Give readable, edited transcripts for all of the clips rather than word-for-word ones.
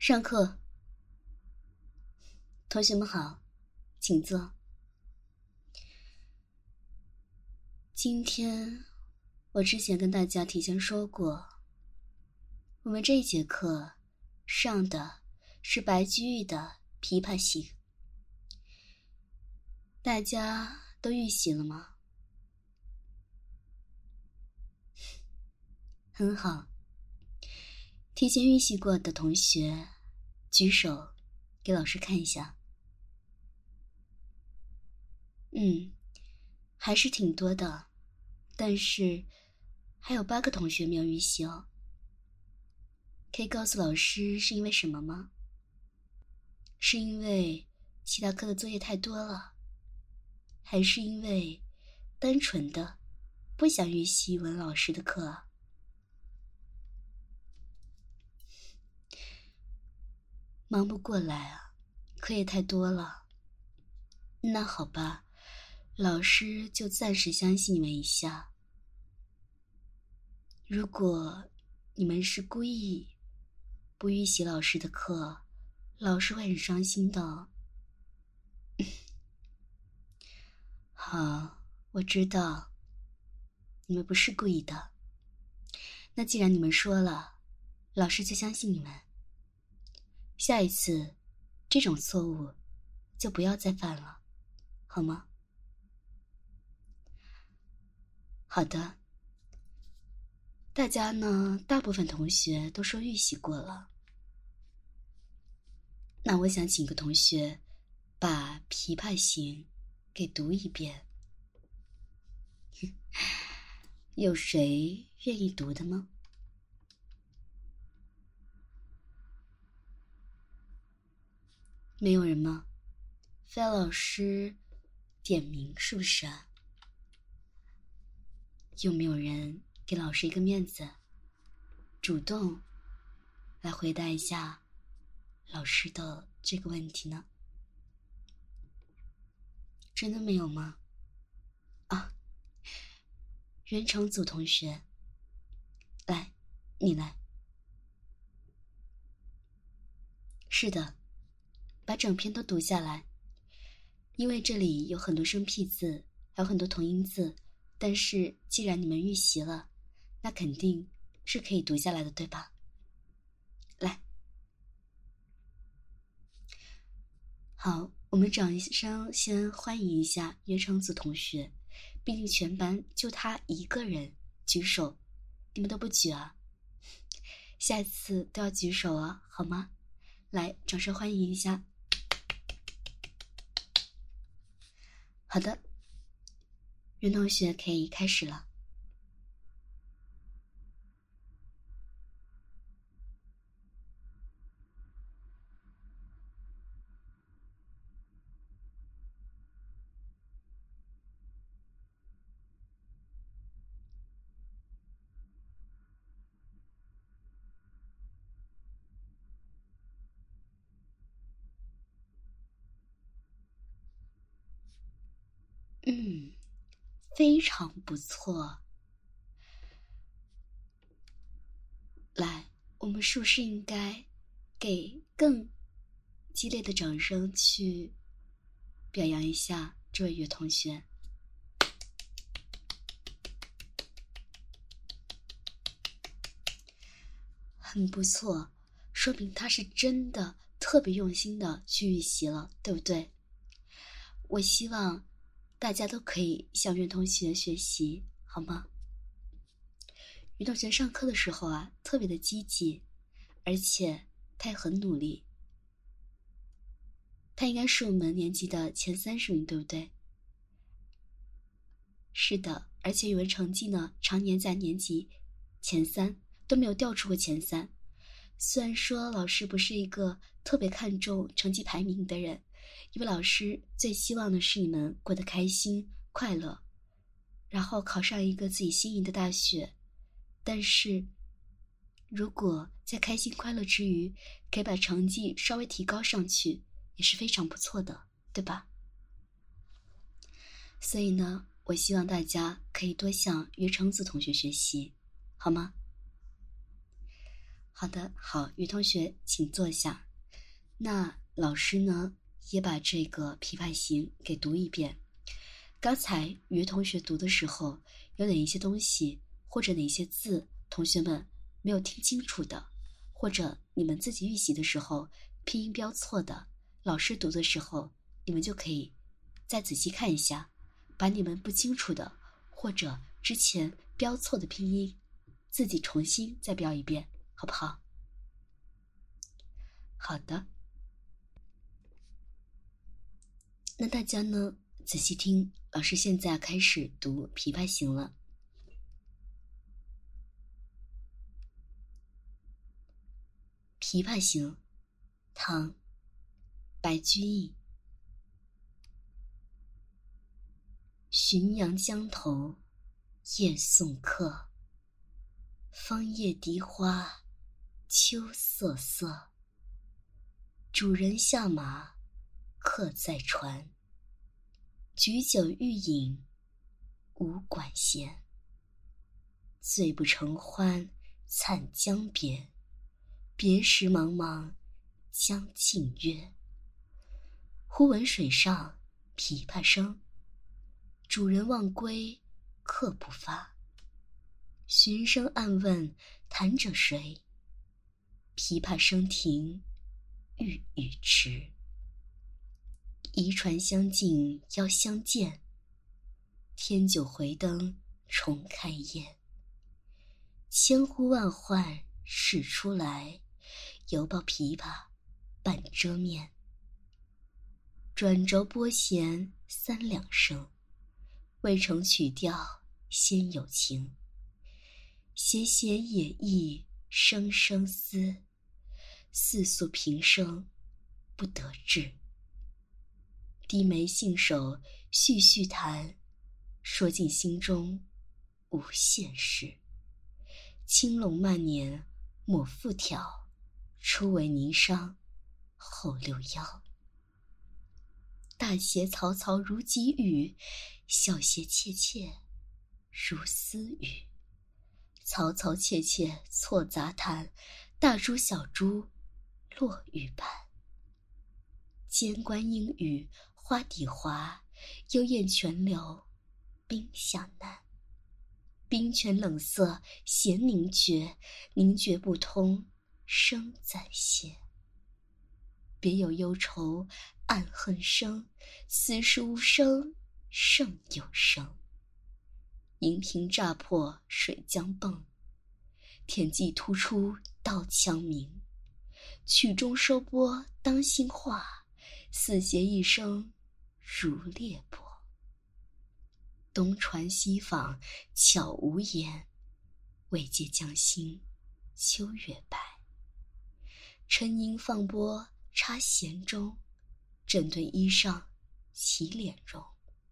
上课，同学们好，请坐。今天我之前跟大家提前说过，我们这一节课上的是白居易的《琵琶行》，大家都预习了吗？很好，提前预习过的同学举手给老师看一下。还是挺多的，但是还有8个同学没有预习哦。可以告诉老师是因为什么吗？是因为其他科的作业太多了，还是因为单纯的不想预习语文老师的课啊？忙不过来啊，课也太多了。那好吧，老师就暂时相信你们一下。如果你们是故意不预习老师的课，老师会很伤心的。好，我知道你们不是故意的。那既然你们说了，老师就相信你们。下一次这种错误就不要再犯了，好吗？好的。大家呢，大部分同学都说预习过了。那我想请个同学把《琵琶行》给读一遍。有谁愿意读的吗？没有人吗？非要老师点名是不是啊？有没有人给老师一个面子，主动来回答一下老师的这个问题呢？真的没有吗？啊，袁成祖同学，来，你来。是的，把整篇都读下来，因为这里有很多生僻字，还有很多同音字，但是既然你们预习了，那肯定是可以读下来的，对吧？来，好，我们掌声先欢迎一下袁成祖同学，毕竟全班就他一个人举手，你们都不举啊？下一次都要举手啊，好吗？来，掌声欢迎一下。好的，袁同学可以开始了。非常不错。来，我们是不是应该给更激烈的掌声去表扬一下这位袁同学？很不错，说明他是真的特别用心的去预习了，对不对？我希望大家都可以向袁同学学习，好吗？袁同学上课的时候啊，特别的积极，而且他也很努力。他应该是我们年级的前30名，对不对？是的，而且语文成绩呢，常年在年级前3，都没有掉出过前3。虽然说老师不是一个特别看重成绩排名的人，因为老师最希望的是你们过得开心快乐，然后考上一个自己心仪的大学。但是如果在开心快乐之余可以把成绩稍微提高上去，也是非常不错的，对吧？所以呢，我希望大家可以多向袁成子同学学习，好吗？ 好的，好，于同学请坐下。那老师呢也把这个琵琶行给读一遍。刚才于同学读的时候，有哪一些东西或者哪些字同学们没有听清楚的，或者你们自己预习的时候拼音标错的，老师读的时候你们就可以再仔细看一下，把你们不清楚的或者之前标错的拼音自己重新再标一遍，好不好？好的，那大家呢仔细听，老师现在开始读琵琶行了。琵琶行，唐，白居易。浔阳江头夜送客，芳叶荻花秋瑟瑟。主人下马客在船，举酒欲饮无管弦。醉不成欢惨将别，别时茫茫江浸月。忽闻水上琵琶声，主人忘归客不发。寻声暗问弹者谁？琵琶声停欲语迟。移船相近邀相见，添酒回灯重开宴。千呼万唤始出来，犹抱琵琶半遮面。转轴拨弦三两声，未成曲调先有情。斜斜野意声声思，似诉平生不得志。低眉信手续续弹，说尽心中无限事。轻拢慢捻抹复挑，初为霓裳后六幺。大鞋嘈嘈如急雨，小鞋切切如私语。嘈嘈切切错杂弹，大珠小珠落玉盘。间关莺语花底滑，幽咽泉流冰下难。冰泉冷涩弦凝绝，凝绝不通声暂歇。别有忧愁暗恨生，此时无声胜有声。银瓶乍破水浆迸，天际突出刀枪鸣。曲终收拨当心画，四弦一声如裂帛。东传西访悄无言，未见江心秋月白。沉吟放拨插弦中，整顿衣裳起敛容。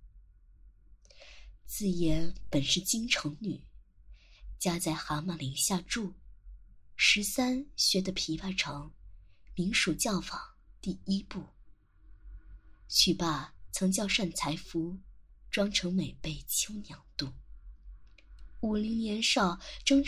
自言本是京城女，家在蛤蟆陵下住。13学得琵琶成，名属教坊第1部。曲罢曾教善才服，妆成美被秋娘妒。50年少争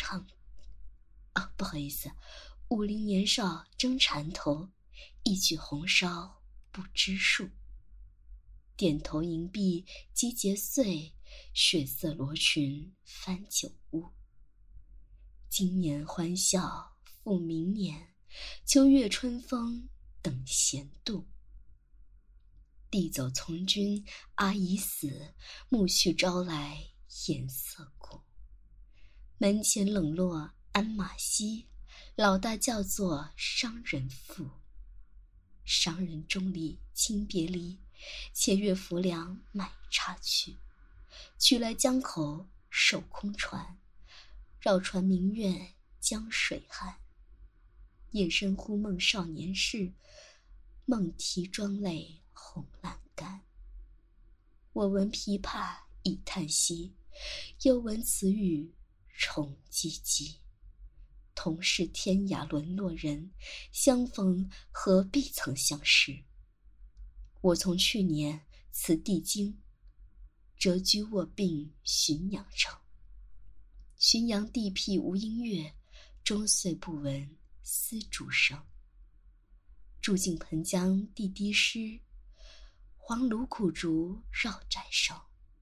缠头，一曲红烧不知数。点头银篦击节碎，血色罗裙翻酒污。今年欢笑复明年，秋月春风等闲度。弟走从军阿姨死，暮去朝来颜色故。门前冷落鞍马稀，老大叫做商人妇。商人钟里轻别离，且月浮梁买茶去。取来江口守空船，绕船明月江水寒。夜深忽梦少年事，梦啼妆泪红阑干。我闻琵琶已叹息，又闻此语重唧唧。同是天涯沦落人，相逢何必曾相识。我从去年辞帝京，谪居卧病浔阳城。浔阳地僻无音乐，终岁不闻丝竹声。住近盆江地低湿，黄芦苦竹绕宅生。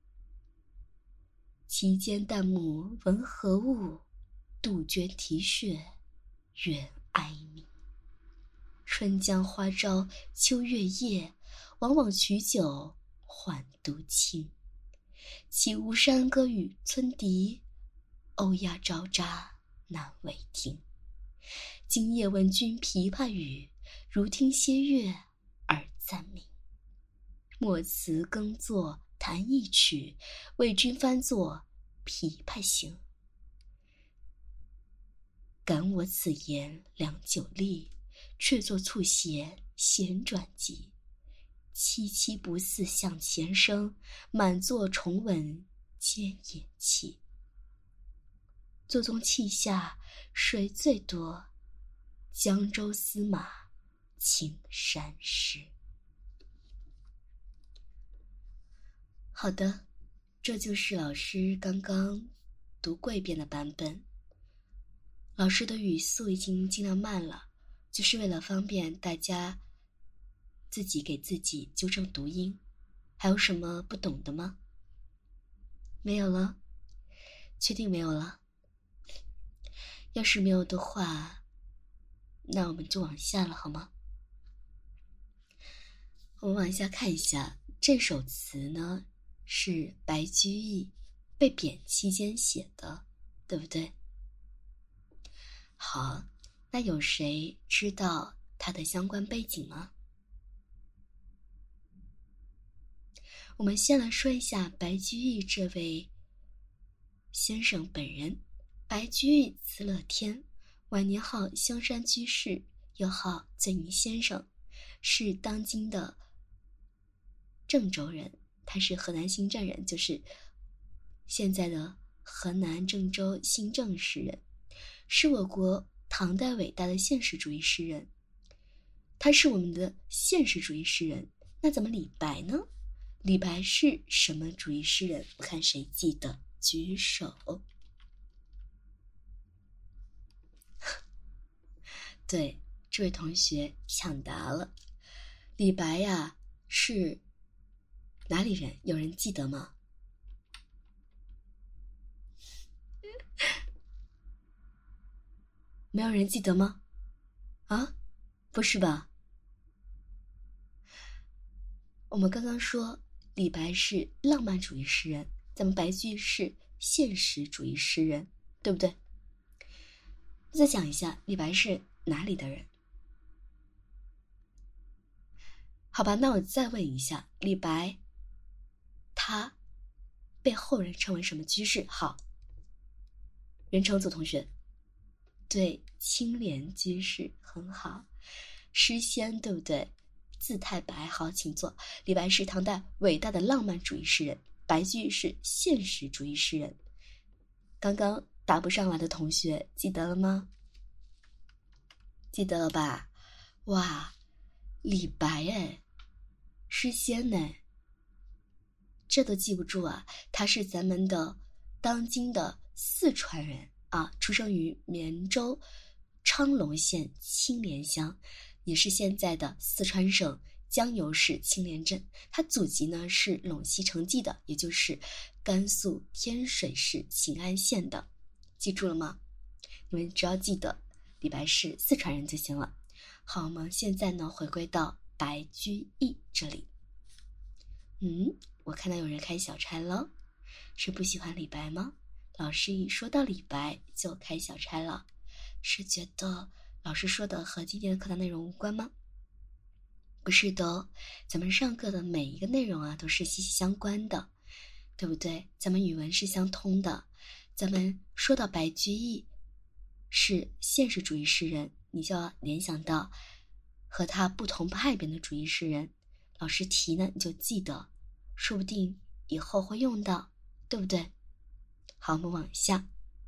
其间旦暮闻何物？杜鹃啼血猿哀鸣。春江花朝秋月夜，往往取酒还独倾。起巫山歌与村笛，欧鸦招喳难为听。今夜闻君琵琶语，如听歇月而暂明。莫辞耕作弹一曲，为君翻作琵琶行。感我此言良久立，却作促弦弦转急。凄凄不似向前声，满座重闻皆掩泣。座中泣下谁最多？江州司马青衫湿。好的，这就是老师刚刚读过一遍的版本。老师的语速已经尽量慢了，就是为了方便大家自己给自己纠正读音。还有什么不懂的吗？没有了？确定没有了？要是没有的话，那我们就往下了，好吗？我们往下看一下，这首词呢是白居易被贬期间写的，对不对？好，那有谁知道它的相关背景吗？我们先来说一下白居易这位先生本人。白居易字乐天，晚年号香山居士，又号醉吟先生，是当今的郑州人。他是河南新郑人，就是现在的河南郑州新郑市人，是我国唐代伟大的现实主义诗人。他是我们的现实主义诗人。那咱们李白呢？李白是什么主义诗人？我看谁记得举手。对，这位同学抢答了。李白呀，是哪里人？有人记得吗？没有人记得吗？啊，不是吧？我们刚刚说李白是浪漫主义诗人，咱们白居易是现实主义诗人，对不对？再讲一下，李白是哪里的人？好吧，那我再问一下，李白他被后人称为什么居士？好，袁成祖同学，对，青莲居士，很好。诗仙，对不对？字太白，好，请坐。李白是唐代伟大的浪漫主义诗人，白居易是现实主义诗人。刚刚答不上来的同学记得了吗？记得了吧？哇，李白哎，诗仙呢？这都记不住啊！他是咱们的当今的四川人啊，出生于绵州昌隆县青莲乡，也是现在的四川省江油市青莲镇。他祖籍呢是陇西成纪的，也就是甘肃天水市秦安县的。记住了吗？你们只要记得李白是四川人就行了。好，我们现在呢回归到白居易这里。我看到有人开小差了，是不喜欢李白吗？老师一说到李白就开小差了，是觉得老师说的和今天的课堂内容无关吗？不是的哦，咱们上课的每一个内容啊都是息息相关的，对不对？咱们语文是相通的。咱们说到白居易是现实主义诗人，你就要联想到和他不同派别的主义诗人。老师提呢，你就记得，说不定以后会用到，对不对？好，我们往下。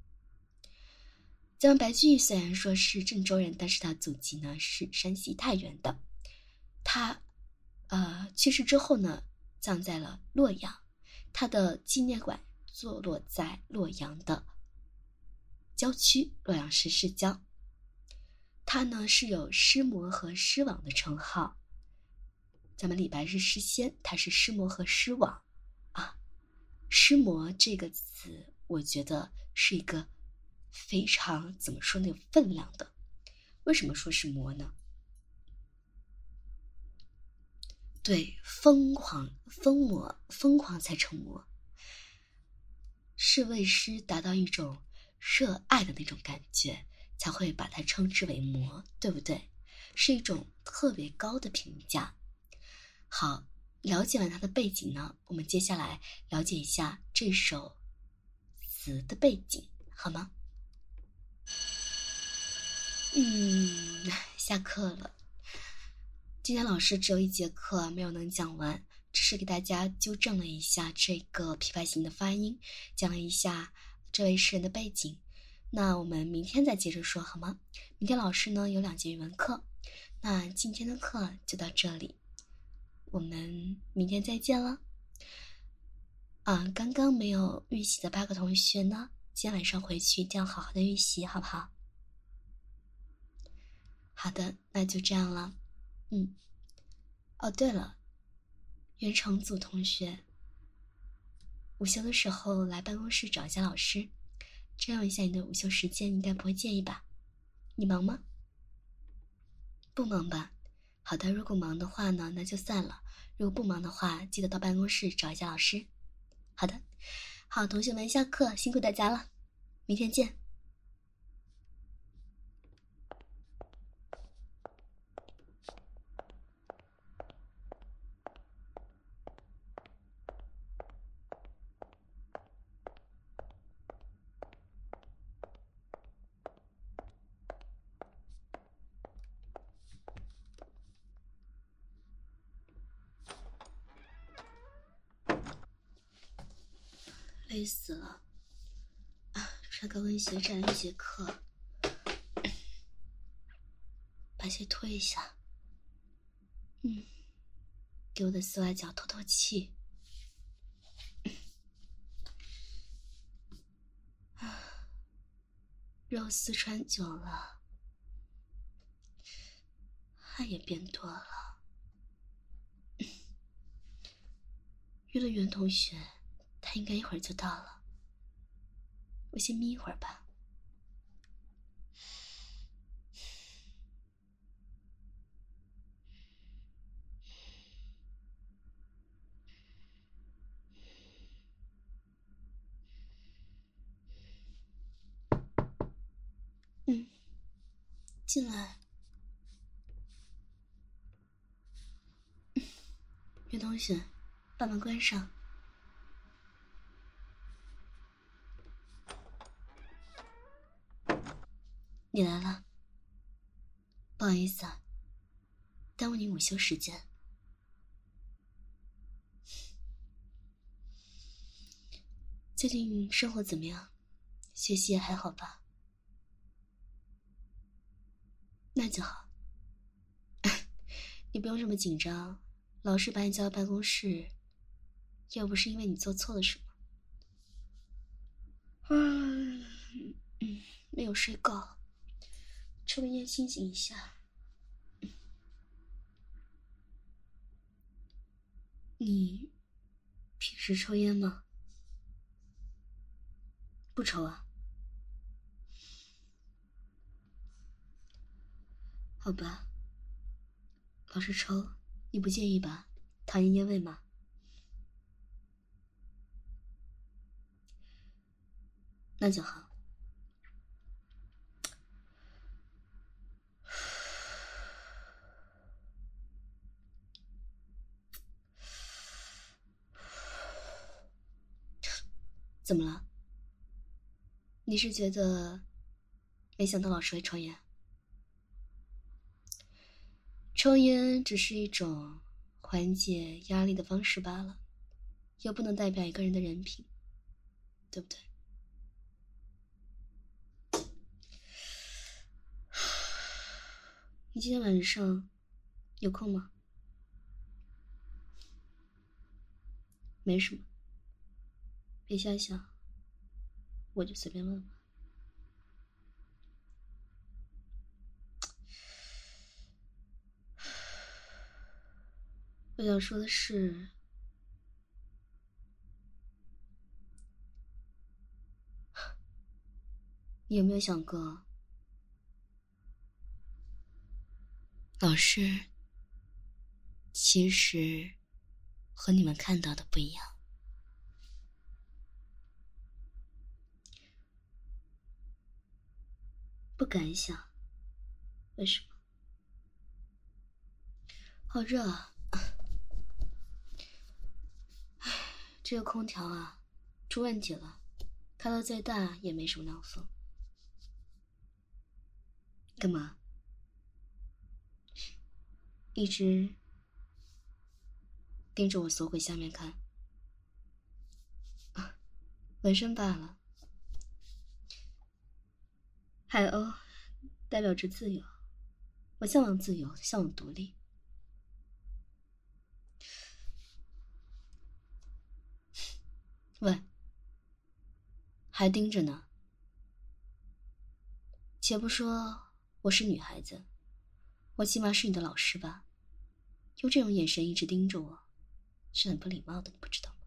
咱们白居易虽然说是郑州人，但是他祖籍呢是山西太原的。他去世之后呢，葬在了洛阳。他的纪念馆坐落在洛阳的郊区，洛阳市市郊。 他呢是有尸魔和尸王的称号。咱们李白是诗仙，他是尸魔和尸王啊。尸魔这个词，我觉得是一个非常怎么说呢，有分量的。为什么说是魔呢？对，疯狂才成魔，是为诗达到一种热爱的那种感觉，才会把它称之为魔，对不对？是一种特别高的评价。好，了解完它的背景呢，我们接下来了解一下这首词的背景，好吗？下课了。今天老师只有1节课没有能讲完，只是给大家纠正了一下这个琵琶行的发音，讲了一下这位诗人的背景。那我们明天再接着说好吗？明天老师呢有2节语文课，那今天的课就到这里，我们明天再见了。刚刚没有预习的8个同学呢，今天晚上回去一定要好好的预习，好不好？好的，那就这样了。哦，对了，袁成祖同学，午休的时候来办公室找一下老师，占用一下你的午休时间，你应该不会介意吧？你忙吗？不忙吧？好的，如果忙的话呢，那就算了。如果不忙的话，记得到办公室找一下老师。好的，好，同学们下课，辛苦大家了，明天见。累死了上高跟鞋站了1节课，把鞋脱一下。给我的丝袜脚透透气。肉丝穿久了，汗也变多了。约了袁同学，他应该一会儿就到了，我先眯一会儿吧。进来。袁同学，把门关上。你来了，不好意思啊，耽误你午休时间。最近生活怎么样？学习也还好吧？那就好。你不用这么紧张，老师把你叫到办公室，又不是因为你做错了什么。没有睡够，抽根烟清醒一下。你平时抽烟吗？不抽啊？好吧，老师抽，你不介意吧？讨厌烟味吗？那就好。怎么了？你是觉得没想到老师会抽烟？抽烟只是一种缓解压力的方式罢了，又不能代表一个人的人品，对不对？你今天晚上有空吗？没什么，别瞎想，我就随便问问。 我想说的是，你有没有想过，老师其实和你们看到的不一样？不敢想，为什么？好热啊！这个空调啊，出问题了，开到最大也没什么凉风。干嘛？一直盯着我锁骨下面看？纹身罢了。海鸥代表着自由，我向往自由，向往独立。喂，还盯着呢？且不说我是女孩子，我起码是你的老师吧？用这种眼神一直盯着我，是很不礼貌的，你不知道吗？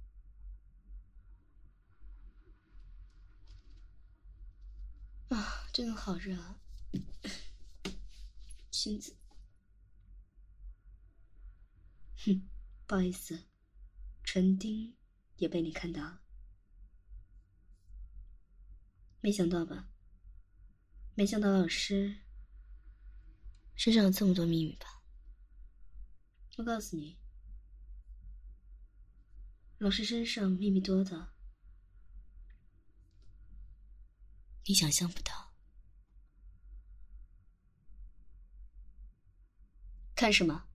啊，真的好热啊！裙子，哼，不好意思，唇钉也被你看到了。没想到吧？没想到老师身上有这么多秘密吧？我告诉你，老师身上秘密多的，你想象不到。看什么？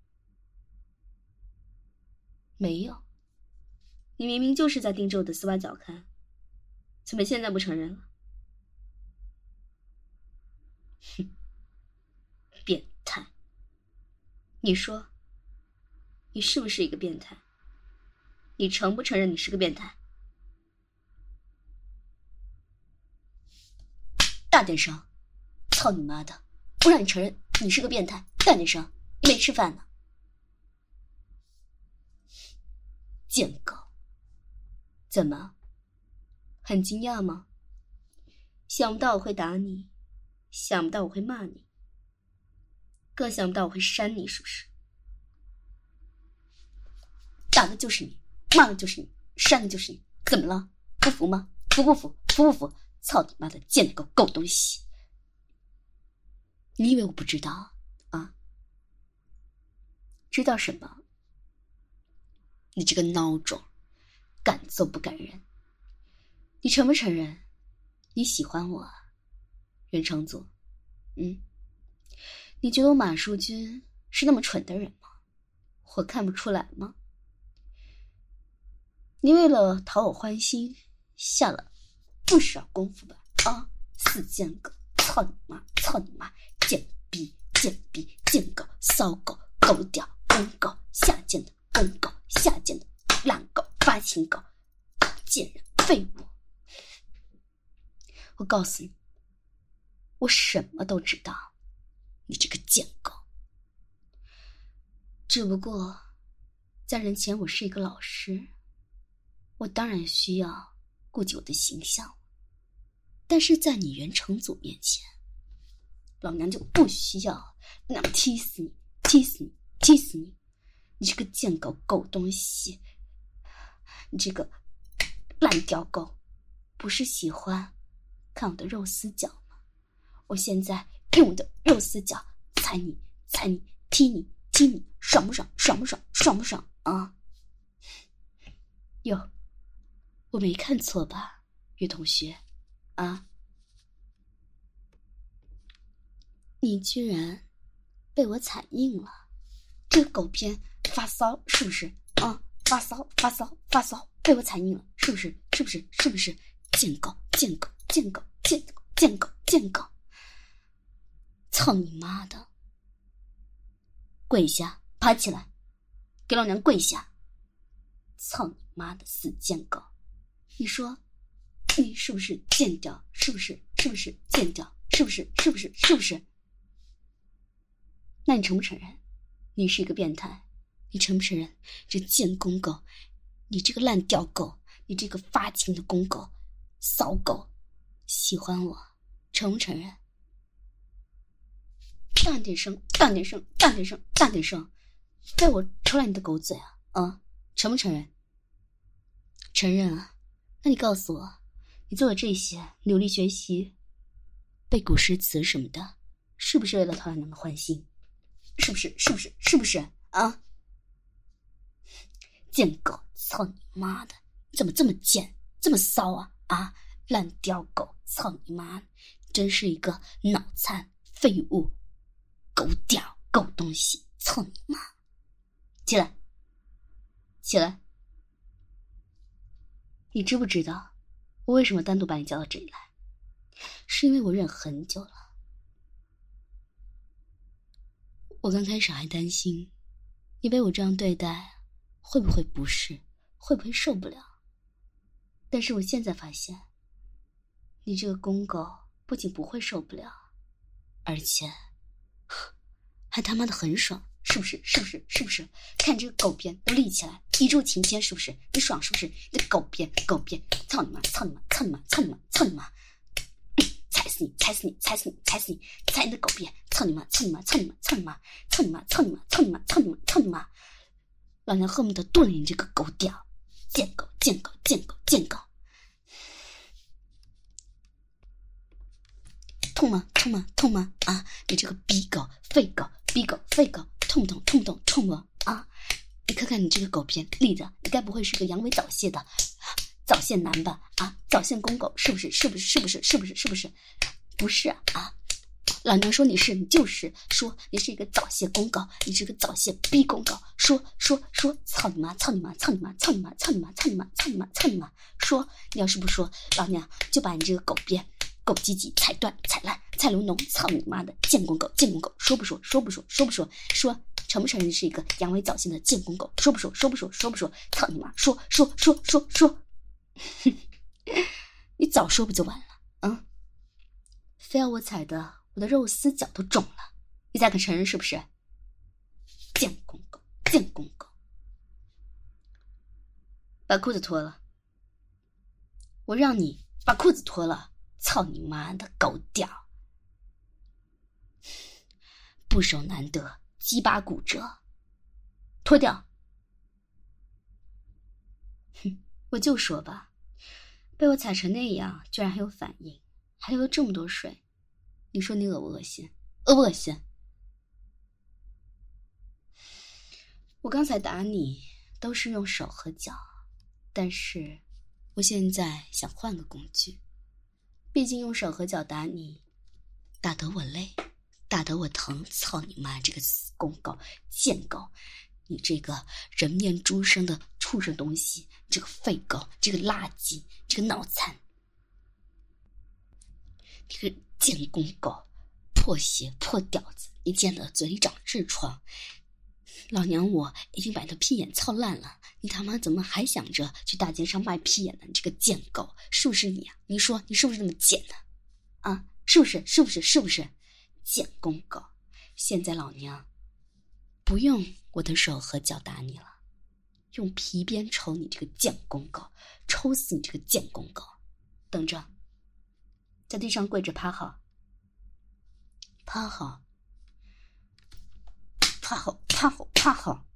没有，你明明就是在盯着我的丝袜脚看，怎么现在不承认了？哼，变态！你说，你是不是一个变态？你承不承认你是个变态？大点声！操你妈的！不让你承认你是个变态，大点声！你没吃饭呢？贱狗！怎么？很惊讶吗？想不到我会打你，想不到我会骂你，更想不到我会扇你，是不是？打的就是你，骂的就是你，扇的就是你，怎么了？不服吗？服不服？服不服？操你妈的贱狗狗东西！你以为我不知道啊？知道什么？你这个孬种，敢揍不敢认。你承不承认你喜欢我啊，袁成祖？你觉得我马淑君是那么蠢的人吗？我看不出来吗？你为了讨我欢心，下了不少功夫吧？啊，死贱狗！操你妈！操你妈！贱逼！贱逼！贱狗！骚狗！狗屌！公狗！下贱的公狗！下贱的烂狗！发情狗！贱人！废物！我告诉你，我什么都知道，你这个贱狗。只不过，在人前我是一个老师，我当然需要顾及我的形象，但是在你袁成祖面前，老娘就不需要。老娘踢死你！踢死你！踢死你！你这个贱狗狗东西！你这个烂屌狗！不是喜欢看我的肉丝脚吗？我现在用我的肉丝脚踩你，踩你，踢你，踢你，爽不爽？爽不爽？爽不爽啊？哟，我没看错吧，于同学啊？你居然被我踩硬了，这个狗片发骚是不是啊？发骚发骚发骚，被我踩硬了是不是？是不是？是不是？贱狗贱狗贱狗贱狗贱狗贱狗！操你妈的！跪下，爬起来，给老娘跪下！操你妈的死贱狗！你说，你是不是贱屌？是不是？是不是贱屌？是不是？是不是？是不是？那你承不承认，你是一个变态？ 你承不承认？这贱公狗，你这个烂屌狗，你这个发情的公狗，骚狗，喜欢我，承不承认？大点声，大点声，大点声，大点声！被我抽烂你的狗嘴啊！啊，承不承认？承认啊？那你告诉我，你做的这些努力学习、背古诗词什么的，是不是为了讨老娘的欢心？是不是？是不是？是不是？啊！贱狗，操你妈的！你怎么这么贱，这么骚啊？啊！烂屌狗，操你妈！真是一个脑残废物，狗屌狗东西，操你妈！起来，起来！你知不知道我为什么单独把你叫到这里来？是因为我忍很久了。我刚开始还担心你被我这样对待会不会不适，会不会受不了。但是我现在发现，你这个公狗不仅不会受不了，而且还他妈的很爽，是不是？是不是？是不是？看这个狗鞭都立起来，一柱擎天，是不是？你爽是不是？你的狗鞭，狗鞭，操你妈！操你妈！操你妈！操你妈！操你妈！踩死你！踩死你！踩死你！踩死你！踩你的狗鞭！操你妈！操你妈！操你妈！操你妈！操你妈！操你妈！操你妈！操你妈！操你妈！老娘恨不得剁了你这个狗屌！贱狗！贱狗！贱狗！贱狗！痛吗？痛吗？痛吗？啊！你这个逼狗、废狗、逼狗、废狗，痛不痛？痛不痛？痛不？啊！你看看你这个狗鞭立的，你该不会是个阳痿早泄的早泄男吧？啊！早泄公狗是不是？是不是？是不是？是不是？是不是？不是啊！老娘说你是，你就是；说你是一个早泄公狗，你是个早泄逼公狗。说，操你妈！操你妈！操你妈！操你妈！操你妈！操你妈！操你妈！操你妈！说，你要是不说，老娘就把你这个狗鞭、狗鸡鸡踩断、踩烂、踩流脓！操你妈的贱公狗！贱公狗！说不说？说不说？说不说？说，承不承认你是一个阳痿早泄的贱公狗？说不说？说不说？说不说？操你妈！说！你早说不就完了？啊！非要我踩的我的肉丝脚都肿了，你才肯承认是不是？贱公狗，贱公狗！把裤子脱了，我让你把裤子脱了！操你妈的狗屌！不守难得，鸡巴骨折，脱掉！哼，我就说吧，被我踩成那样，居然还有反应，还流了这么多水，你说你恶不恶心？恶不恶心？我刚才打你都是用手和脚，但是我现在想换个工具。毕竟用手和脚打你，打得我累，打得我疼。操你妈这个死公狗、贱狗，你这个人面猪身的畜生东西，这个废狗，这个垃圾，这个脑残，你个贱公狗，破鞋破屌子，你贱的嘴里长痔疮。老娘我已经把你的屁眼操烂了，你他妈怎么还想着去大街上卖屁眼呢？你这个贱狗，是不是你啊？你说你是不是那么贱呢？啊，是不是？是不是？是不是？贱公狗！现在老娘不用我的手和脚打你了，用皮鞭抽你这个贱公狗，抽死你这个贱公狗！等着，在地上跪着趴好，趴好。趴好，趴好，趴好！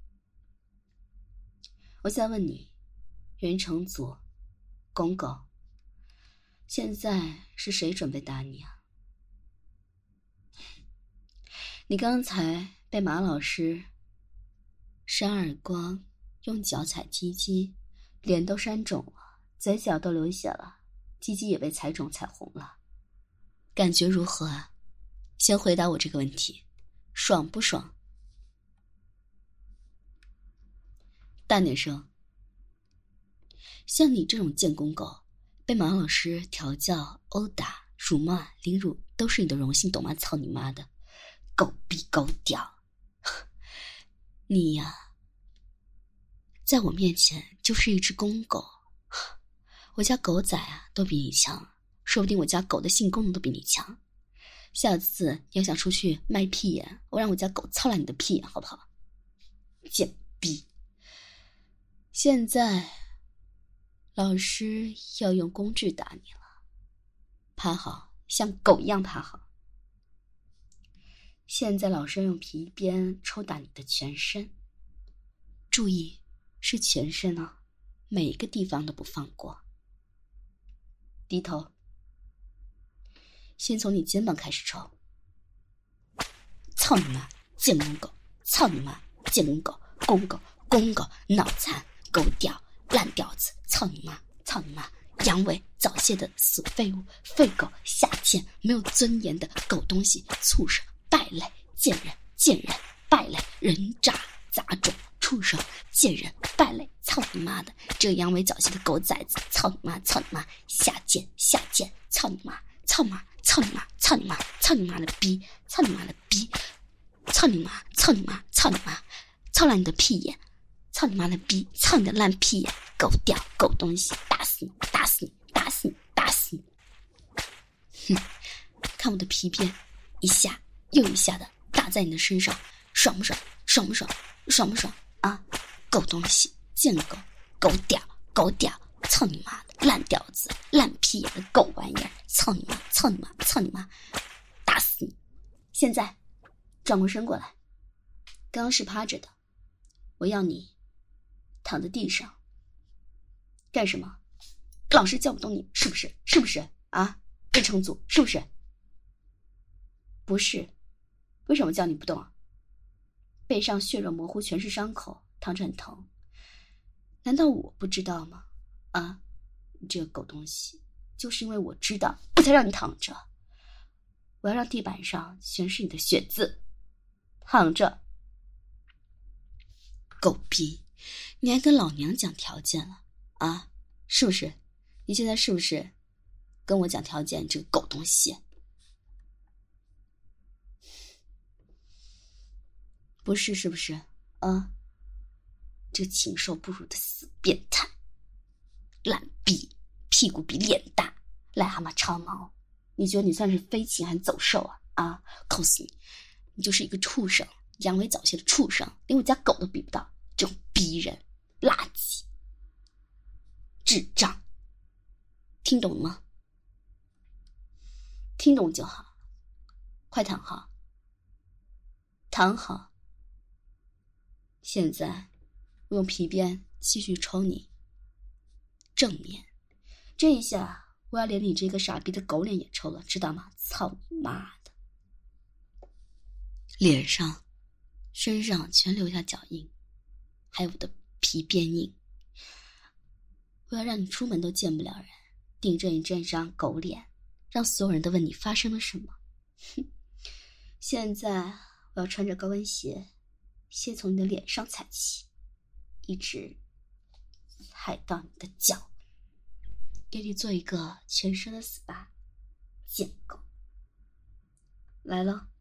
我现在问你，袁成祖，公狗，现在是谁准备打你啊？你刚才被马老师扇耳光，用脚踩鸡鸡，脸都扇肿了，嘴角都流血了，鸡鸡也被踩肿踩红了，感觉如何啊？先回答我这个问题，爽不爽？大点声！像你这种贱公狗，被马老师调教、殴打、辱骂、凌辱，都是你的荣幸，懂吗？操你妈的，狗逼狗屌！你呀，在我面前就是一只公狗，我家狗仔啊都比你强，说不定我家狗的性功能都比你强。下次你要想出去卖屁眼，我让我家狗操烂你的屁眼，好不好？贱逼！现在老师要用工具打你了，趴好，像狗一样趴好。现在老师要用皮鞭抽打你的全身，注意是全身啊，每一个地方都不放过。低头，先从你肩膀开始抽。操你妈，贱公狗！操你妈，贱公狗！公狗，公狗，脑残，狗屌，烂屌子！操你妈，操你妈！阳痿早泄的死废物，废狗，下贱，没有尊严的狗东西，畜生，败类，贱人，贱人，败类，人渣，杂种，畜生，贱人，败类！操你妈的，这个阳痿早泄的狗崽子！操你妈，操你妈！下贱，下贱！操你妈，操你妈，操你妈，操你妈，操你妈的逼！操你妈的逼！操你妈，操你妈，操你妈！操烂你的屁眼！操你妈的逼！操你的烂屁眼！狗屌，狗东西！打死你！打死你！打死你！打死你！哼！看我的皮鞭，一下又一下的打在你的身上，爽不爽？爽不爽？爽不爽？啊！狗东西！贱狗！狗屌！狗屌！操你妈的烂屌子！烂屁眼的狗玩意儿！操你妈！操你妈！操你妈！打死你！现在转过身过来，刚刚是趴着的，我要你躺在地上。干什么？老师叫不动你，是不是？是不是啊？被撑住，是不是？不是。为什么叫你不动啊？背上血肉模糊，全是伤口，躺着很疼。难道我不知道吗？啊，你这个狗东西，就是因为我知道，我才让你躺着。我要让地板上全是你的血渍。躺着。狗逼，你还跟老娘讲条件了啊？是不是？你现在是不是跟我讲条件？这个狗东西！不是，是不是啊？这个禽兽不如的死变态，烂逼，屁股比脸大，癞蛤蟆超毛！你觉得你算是飞禽还是走兽啊？啊，扣死你！你就是一个畜生，阳痿早泄的畜生，连我家狗都比不到，这种逼人，垃圾，智障！听懂了吗？听懂就好，快躺好，躺好。现在我用皮鞭继续抽你正面，这一下我要连你这个傻逼的狗脸也抽了，知道吗？操你妈的！脸上、身上全留下脚印，还有我的皮鞭印。我要让你出门都见不了人，顶着你这张狗脸，让所有人都问你发生了什么。哼！现在我要穿着高跟鞋，先从你的脸上踩起，一直踩到你的脚，给你做一个全身的 SPA。贱狗！来了！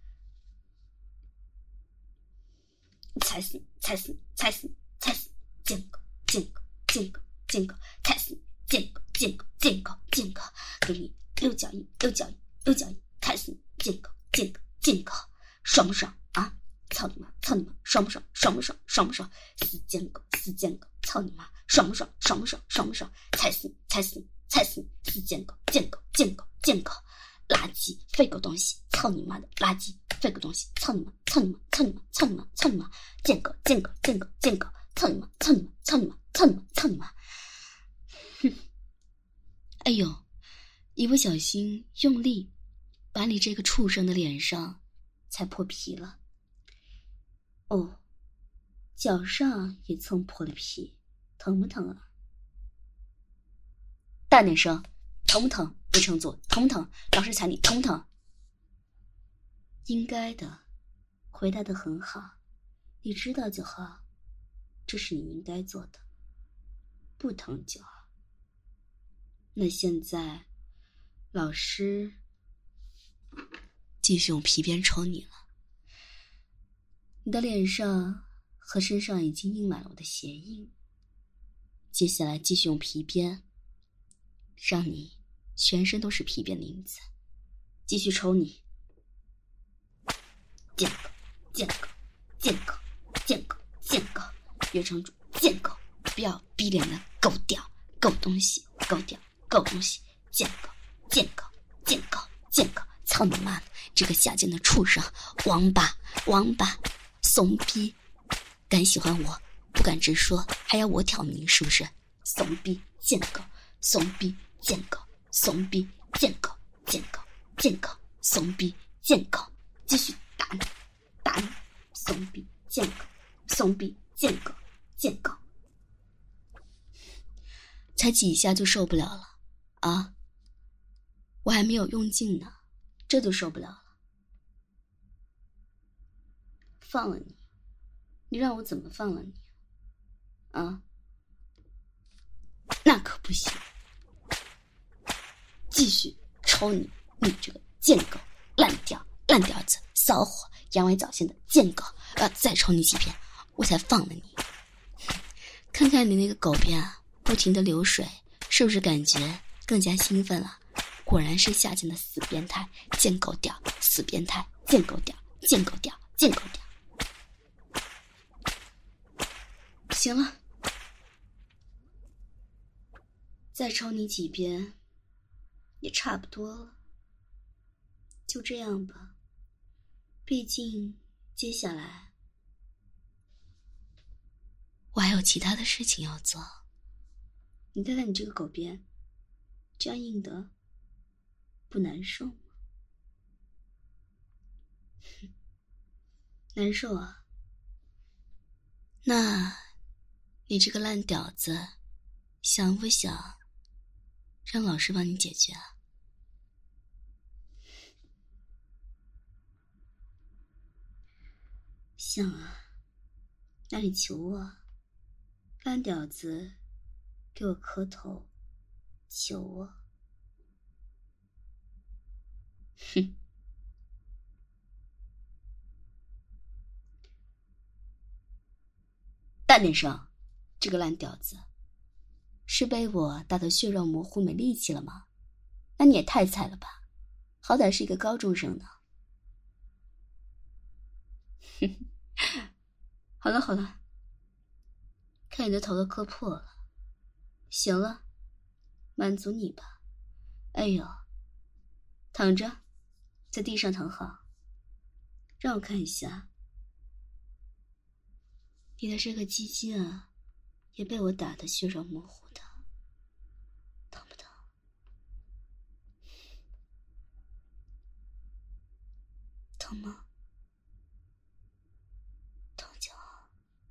踩死你！踩死你！踩死你！踩死你！贱狗！贱狗！贱狗！贱狗！踩死你！贱狗！贱狗！贱狗！贱狗！给你六脚印！六脚印！六脚印！踩死你！贱狗！贱狗！贱狗！爽不爽啊？操你妈！操你妈！爽不爽？爽不爽？爽不爽？死贱狗！死贱狗！操你妈！爽不爽？爽不爽？爽不爽？踩死你！踩死你！踩死你！死贱狗！贱狗！贱狗！贱狗！垃圾废狗东西！操你妈的垃圾废狗东西！操你妈！操你妈！操你妈！操你妈！操你妈！贱狗！贱狗！贱狗！贱狗！操你妈！操你妈！操你妈！操你妈！操你妈！哼！哎呦，一不小心用力，把你这个畜生的脸上才破皮了。哦，脚上也蹭破了皮，疼不疼啊？大点声，疼不疼？没撑住，疼不疼？老师踩你，疼不疼？应该的，回答得很好，你知道就好，这是你应该做的，不疼就好。那现在，老师继续用皮鞭抽你了。你的脸上和身上已经印满了我的鞋印，接下来继续用皮鞭，让你全身都是皮鞭的印子，继续抽你。贱狗！贱狗！贱狗！贱狗！贱狗！ 岳城主贱狗，不要逼脸的狗屌，狗东西，狗屌，狗东西，贱狗，贱狗，贱狗，贱狗，操你妈的，这个下贱的畜生，王八，王八，怂逼，敢喜欢我，不敢直说，还要我挑明是不是？怂逼，贱狗，怂逼，贱狗，怂逼，贱狗，贱狗，贱狗，怂逼，贱狗，继续打你，打你，怂逼，贱狗，怂逼，贱狗，贱狗。才几下就受不了了啊！我还没有用劲呢，这就受不了了。放了你，你让我怎么放了你啊？那可不行，继续抽你，你这个贱狗，烂屌子，骚货，阳痿早泄的贱狗，我要再抽你几遍，我才放了你。看看你那个狗边啊，不停的流水，是不是感觉更加兴奋了？果然是下贱的死变态，贱狗屌，死变态，贱狗屌，贱狗屌，贱狗屌。行了，再抽你几遍也差不多了，就这样吧。毕竟接下来我还有其他的事情要做。你看看你这个狗鞭，这样硬的不难受吗？难受啊？那你这个烂屌子，想不想让老师帮你解决啊？想啊，那你求我，烂屌子，给我磕头，求我。哼。大点声，这个烂屌子，是被我打得血肉模糊没力气了吗？那你也太菜了吧，好歹是一个高中生呢。好了好了，看你的头都磕破了，行了，满足你吧。哎呦，躺着，在地上躺好，让我看一下。你的这个鸡鸡啊，也被我打得血肉模糊的，疼不疼？疼吗？疼就好。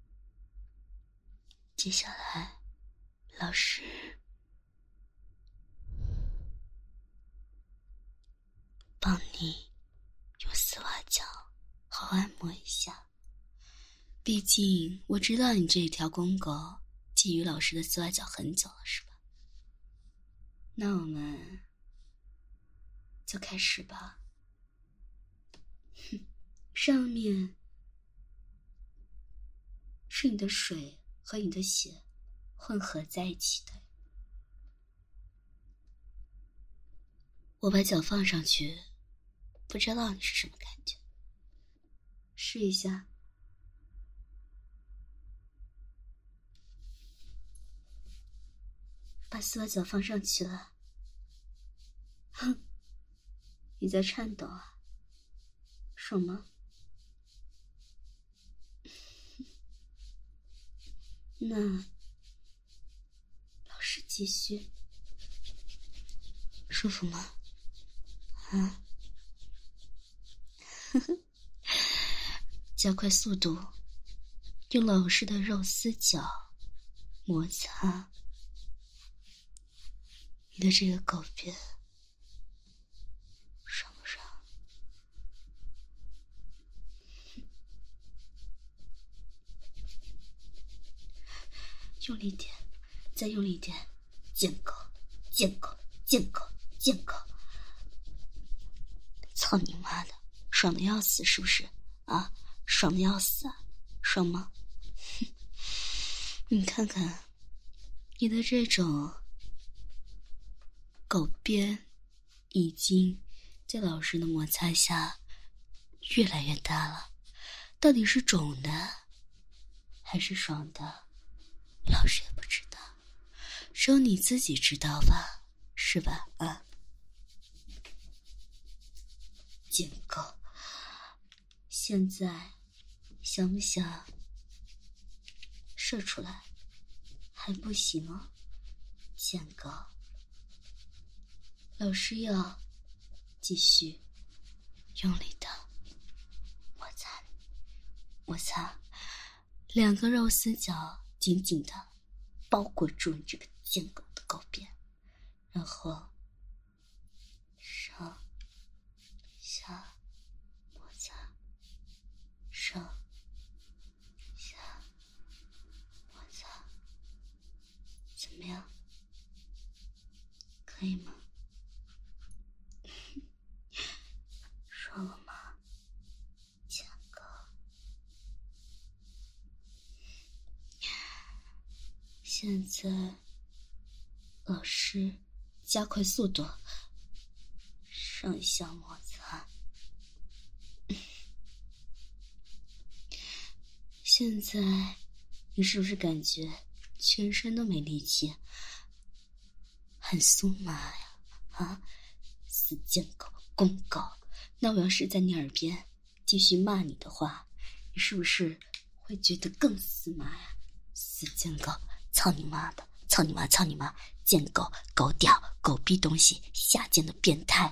接下来，老师帮你用丝袜脚好好按摩一下。毕竟我知道你这条公狗觊觎老师的丝袜脚很久了，是吧？那我们就开始吧。上面是你的水和你的血混合在一起的。我把脚放上去，不知道你是什么感觉，试一下。把丝袜脚放上去了。哼，你在颤抖啊？爽吗？那老师继续。舒服吗？啊？加快速度，用老师的肉丝脚摩擦你的这个狗鞭，爽不爽？用力点，再用力点，贱狗，贱狗，贱狗，贱狗！操你妈的，爽的要死是不是？啊，爽的要死啊，爽吗？你看看，你的这种狗鞭已经在老师的摩擦下越来越大了，到底是肿的还是爽的，老师也不知道，只有你自己知道吧，是吧？啊，贱狗，现在想不想射出来？还不行哦，贱狗。老师要继续用力的摩擦，2个肉丝脚紧紧的包裹住你这个贱狗的狗便，然后上下摩擦，上下摩擦，怎么样？可以吗？爽了吗？贱狗。现在老师加快速度，上下摩擦。现在你是不是感觉全身都没力气，很酥麻呀？啊，死贱狗，公狗！那我要是在你耳边继续骂你的话，你是不是会觉得更酥麻呀？死贱狗，操你妈的！操你妈！操你妈！贱狗，狗屌，狗逼东西，下贱的变态！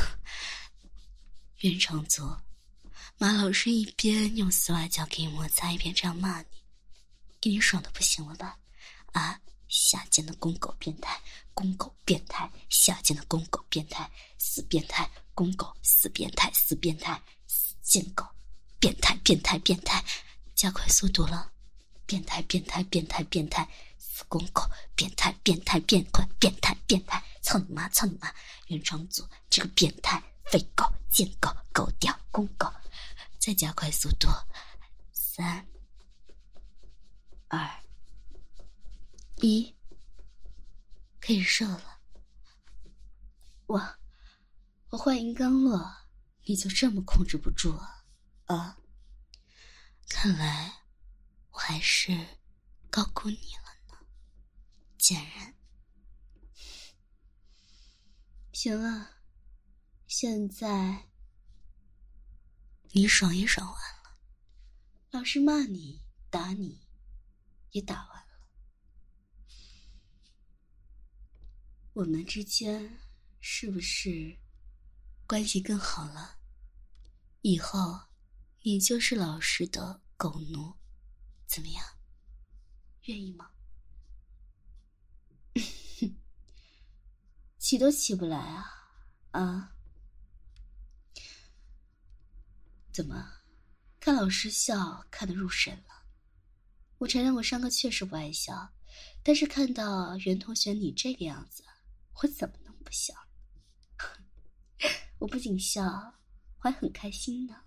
袁长佐，马老师一边用丝袜脚给你摩擦，一边这样骂你，给你爽的不行了吧？啊，下贱的公狗变态，公狗变态，下贱的公狗变态，死变态，公狗，死变态，死变态，死贱狗，变态，变态，变态，加快速度了，变态，变态，变态，变态，死公狗，变态，变态，变态，变态，变态，操你妈，操你妈！袁长佐，这个变态，废狗，贱狗，狗屌，公狗，再加快速度，3、2、1，可以射了。我话音刚落，你就这么控制不住啊？啊，看来我还是高估你了呢，贱人。行了，现在你爽也爽完了，老师骂你打你也打完了，我们之间是不是关系更好了？以后你就是老师的狗奴，怎么样？愿意吗？起都起不来啊！啊？怎么？看老师笑看得入神了？我承认我上课确实不爱笑，但是看到袁同学你这个样子，我怎么能不笑？我不仅笑，我还很开心呢。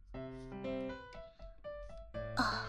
啊！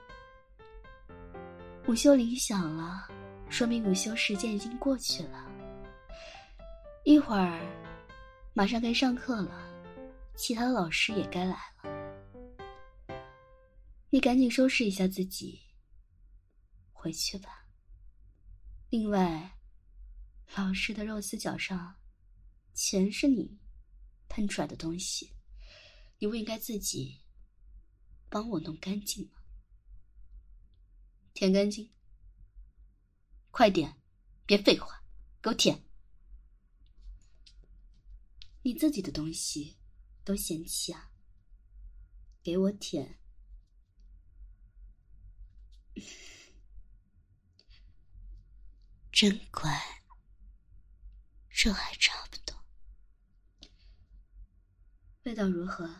午休铃响了，说明午休时间已经过去了。一会儿马上该上课了，其他的老师也该来了。你赶紧收拾一下自己，回去吧。另外，老师的肉丝脚上全是你喷出来的东西，你不应该自己帮我弄干净吗？舔干净，快点，别废话，给我舔。你自己的东西都嫌弃啊？给我舔。真乖，这还差不多。味道如何？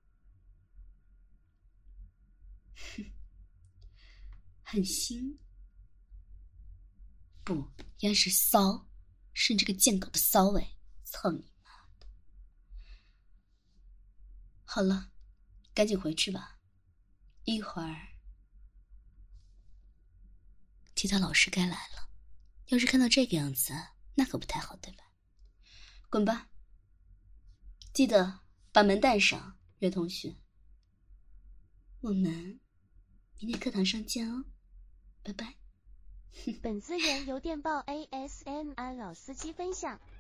很腥？不，应该是骚，是你这个贱狗的骚味，操你妈的！好了，赶紧回去吧，一会儿其他老师该来了，要是看到这个样子，那可不太好，对吧？滚吧，记得把门带上，岳同学。我们明天课堂上见哦，拜拜。 本资源由电报 ASMR 老司机分享。